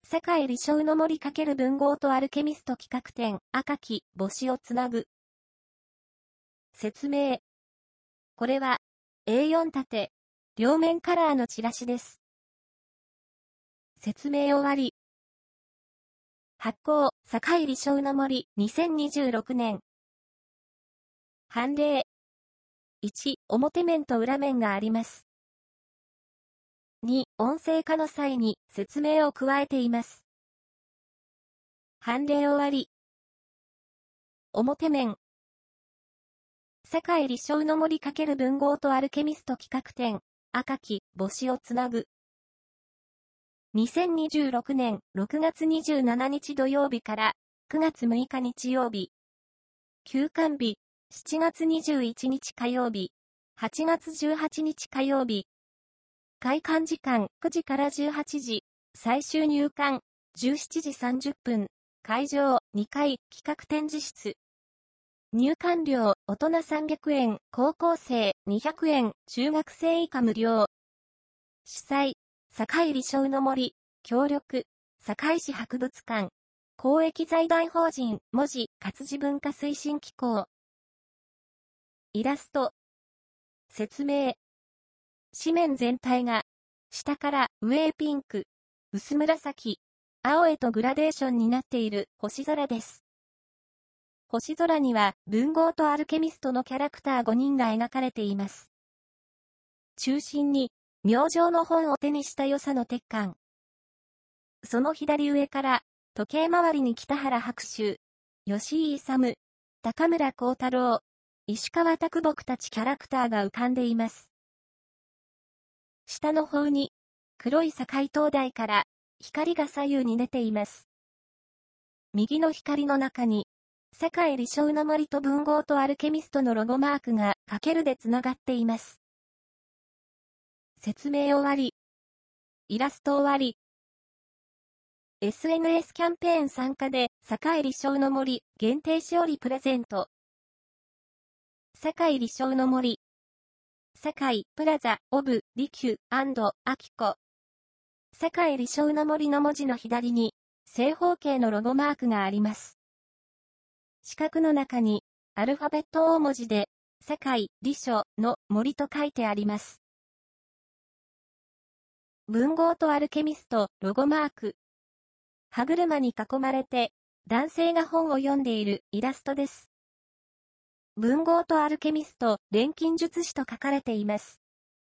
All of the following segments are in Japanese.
世界理想の森×文豪とアルケミスト企画展、赤き星をつなぐ。説明。これは、A4 縦、両面カラーのチラシです。説明終わり。発行、世界理想の森、2026年。判例。1、表面と裏面があります。2、音声化の際に説明を加えています。判例終わり。表面。世界理想の森×文豪とアルケミスト企画展、赤き星をつなぐ。2026年6月27日土曜日から9月6日日曜日。休館日、7月21日火曜日、8月18日火曜日。開館時間9時から18時、最終入館17時30分、会場2階企画展示室。入館料、大人300円、高校生200円、中学生以下無料。主催、世界理想の森、協力、堺市博物館、公益財団法人、文字、活字文化推進機構。イラスト。説明。紙面全体が、下から上へピンク、薄紫、青へとグラデーションになっている星空です。星空には文豪とアルケミストのキャラクター5人が描かれています。中心に、明星の本を手にした与謝野鉄幹。その左上から、時計回りに北原白秋、吉井勇、高村光太郎、石川啄木たちキャラクターが浮かんでいます。下の方に、黒い堺灯台から、光が左右に出ています。右の光の中に、世界理想の森と文豪とアルケミストのロゴマークが×でつながっています。説明終わり。イラスト終わり。SNS キャンペーン参加で、世界理想の森限定しおりプレゼント。世界理想の森。世界プラザオブ利休&アキコ。世界理想の森の文字の左に正方形のロゴマークがあります。四角の中にアルファベット大文字で世界理想の森と書いてあります。文豪とアルケミストロゴマーク。歯車に囲まれて男性が本を読んでいるイラストです。文豪とアルケミスト、錬金術師と書かれています。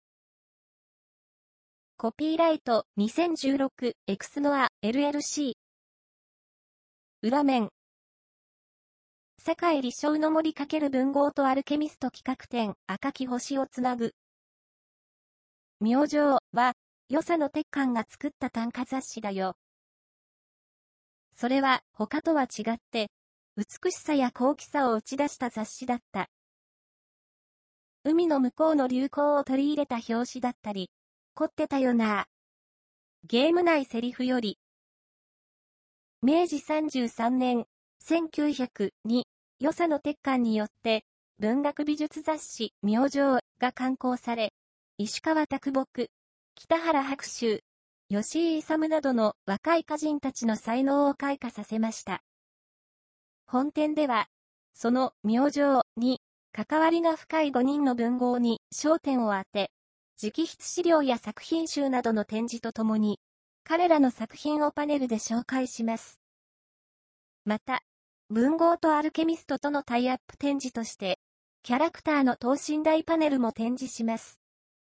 コピーライト 2016 X ノア LLC。裏面。世界理想の森×文豪とアルケミスト企画展、赤き星をつなぐ。明星は、与謝野鉄幹が作った短歌雑誌だよ。それは、他とは違って、美しさや高貴さを打ち出した雑誌だった。海の向こうの流行を取り入れた表紙だったり、凝ってたよな。ゲーム内セリフより。明治33年、1900に、与謝野鉄幹によって、文学美術雑誌、明星が刊行され、石川啄木、北原白秋、吉井勇などの若い歌人たちの才能を開花させました。本展では、その明星に関わりが深い5人の文豪に焦点を当て、直筆資料や作品集などの展示とともに、彼らの作品をパネルで紹介します。また、文豪とアルケミストとのタイアップ展示として、キャラクターの等身大パネルも展示します。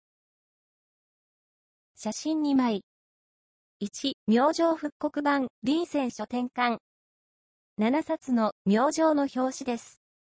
写真2枚。1、明星復刻版、林泉書店館。7冊の明星の表紙です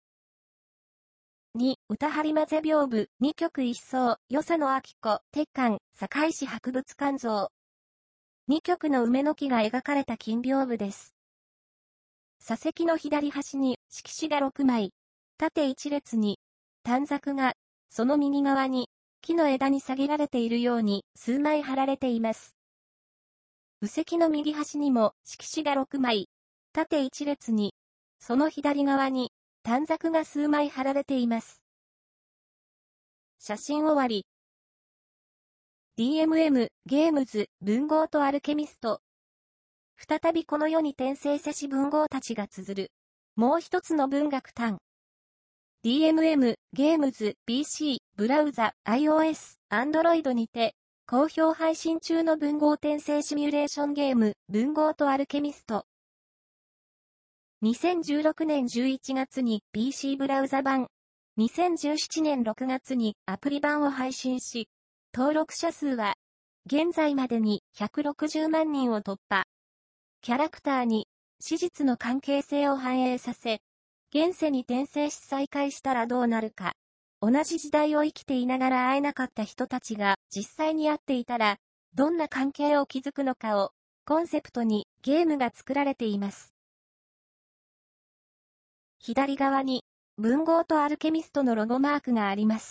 。2、歌張混ぜ屏風、2曲一層、与謝野晶子、鉄幹、堺市博物館像。2曲の梅の木が描かれた金屏風です。座席の左端に色紙が6枚、縦1列に、短冊が、その右側に、木の枝に下げられているように数枚貼られています。右席の右端にも色紙が6枚、縦1列に、その左側に短冊が数枚貼られています。写真終わり。DMM ゲームズ文豪とアルケミスト。 再びこの世に転生せし文豪たちが綴る。もう一つの文学譚。DMM、ゲームズ、PC、ブラウザ、iOS、Android にて、好評配信中の文豪転生シミュレーションゲーム、文豪とアルケミスト。2016年11月に PC ブラウザ版、2017年6月にアプリ版を配信し、登録者数は、現在までに160万人を突破。キャラクターに、史実の関係性を反映させ、現世に転生し再会したらどうなるか。同じ時代を生きていながら会えなかった人たちが実際に会っていたら、どんな関係を築くのかを、コンセプトにゲームが作られています。左側に、文豪とアルケミストのロゴマークがあります。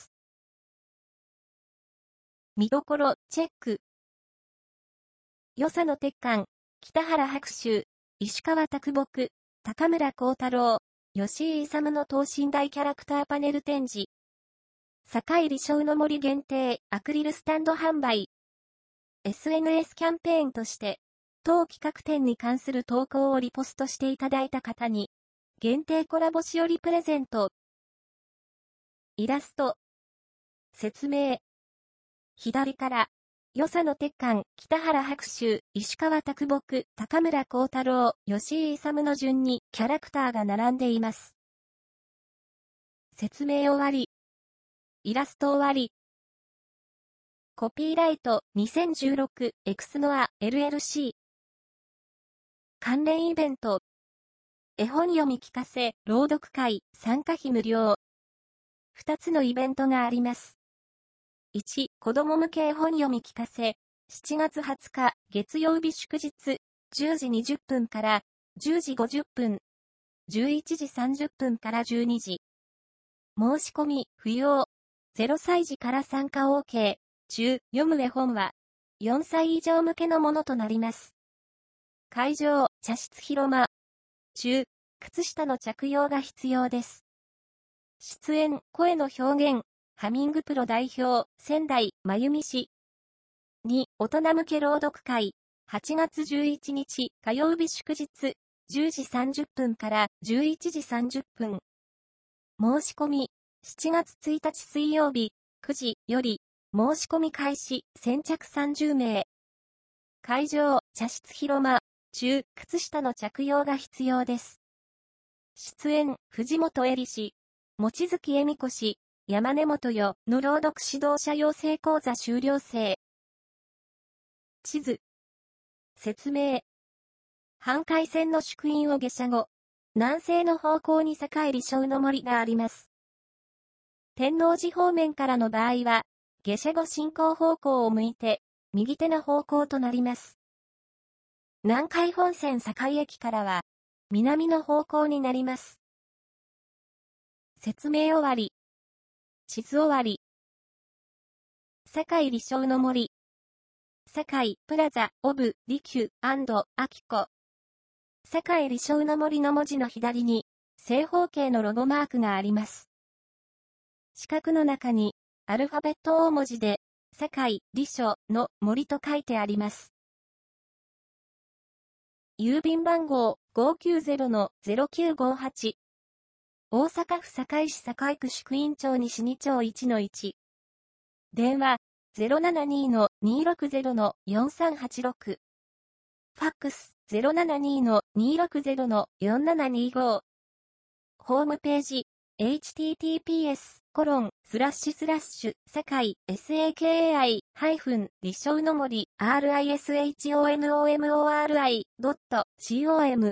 見どころ、チェック。与謝野鉄幹、北原白秋、石川啄木、高村光太郎、吉井勇の等身大キャラクターパネル展示。坂入小の森限定、アクリルスタンド販売。SNS キャンペーンとして、当企画展に関する投稿をリポストしていただいた方に、限定コラボしおりプレゼント。イラスト。説明。左から、与謝野鉄幹、北原白秋、石川啄木、高村光太郎、吉井勇の順にキャラクターが並んでいます。説明終わり。イラスト終わり。コピーライト 2016 X ノア LLC。関連イベント。絵本読み聞かせ、朗読会、参加費無料。2つのイベントがあります。1、子供向け絵本読み聞かせ、7月20日、月曜日祝日、10時20分から10時50分、11時30分から12時。申し込み、不要。0歳児から参加 OK。中、読む絵本は、4歳以上向けのものとなります。会場、茶室広間。中、靴下の着用が必要です。出演、声の表現、ハミングプロ代表、仙台、真由美市。2、大人向け朗読会、8月11日、火曜日祝日、10時30分から11時30分。申し込み、7月1日水曜日、9時より、申し込み開始、先着30名。会場、茶室広間、中、靴下の着用が必要です。出演、藤本恵里氏、望月恵美子氏、山根元代の朗読指導者養成講座修了生。地図。説明。阪海線の宿院を下車後、南西の方向に栄小の森があります。天王寺方面からの場合は、下車後進行方向を向いて、右手の方向となります。南海本線堺駅からは、南の方向になります。説明終わり。地図終わり。堺小の森。堺プラザ、オブ、利休、アキコ。堺小の森の文字の左に、正方形のロゴマークがあります。四角の中に、アルファベット大文字で、堺小の森と書いてあります。郵便番号 590-0958。大阪府堺市堺区宿院町西2町 1-1。電話 072-260-4386。ファックス 072-260-4725。ホームページ https:// 堺 理想の森 rishomomori.com/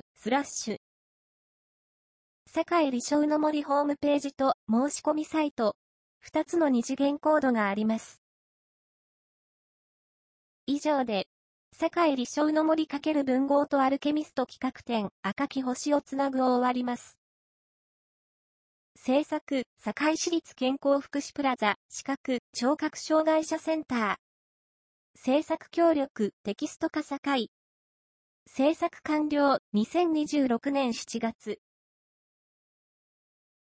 堺理想の森ホームページと申し込みサイト、2つの二次元コードがあります。以上で、堺理想の森×文豪とアルケミスト企画展赤き星をつなぐを終わります。制作、堺市立健康福祉プラザ、視覚、聴覚障害者センター。制作協力、テキスト化堺。制作完了、2026年7月。